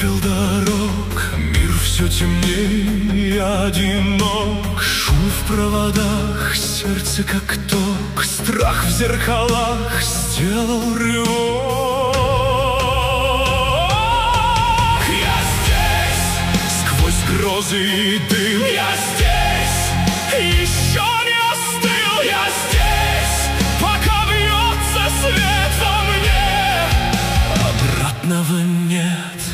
пепел дорог, мир все темнее, я одинок. Шум в проводах, сердце как ток, страх в зеркалах сделал рывок. Я здесь, сквозь грозы и дым. Я здесь, еще не остыл. Я здесь, пока бьется свет во мне, обратного нет.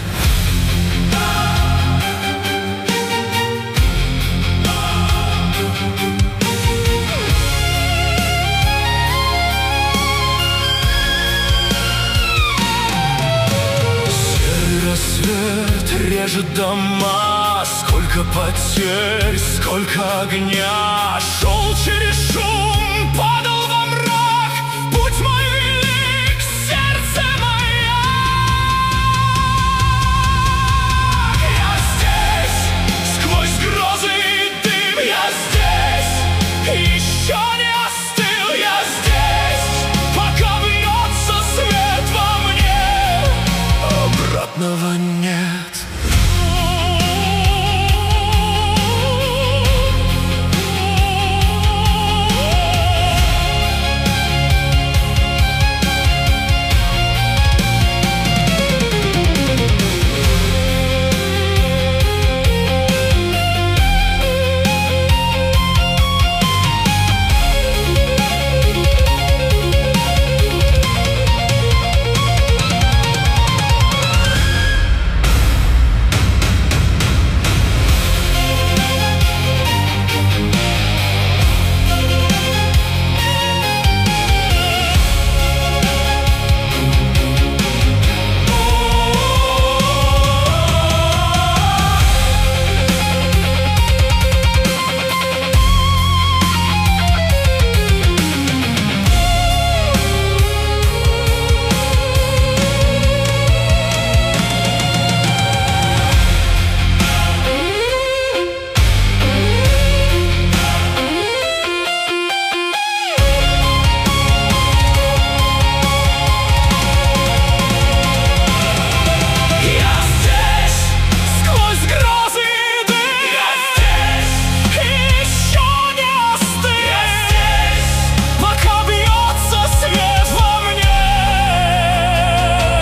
Рассвет режет дома, сколько потерь, сколько огня. Шел через шум, падал во мрак, путь мой велик, сердце мое. Я здесь, сквозь грозы и дым. Я здесь, еще не остыл. Я здесь, пока бьется свет во мне, обратного нет.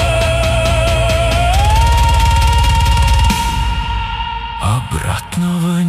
Обратного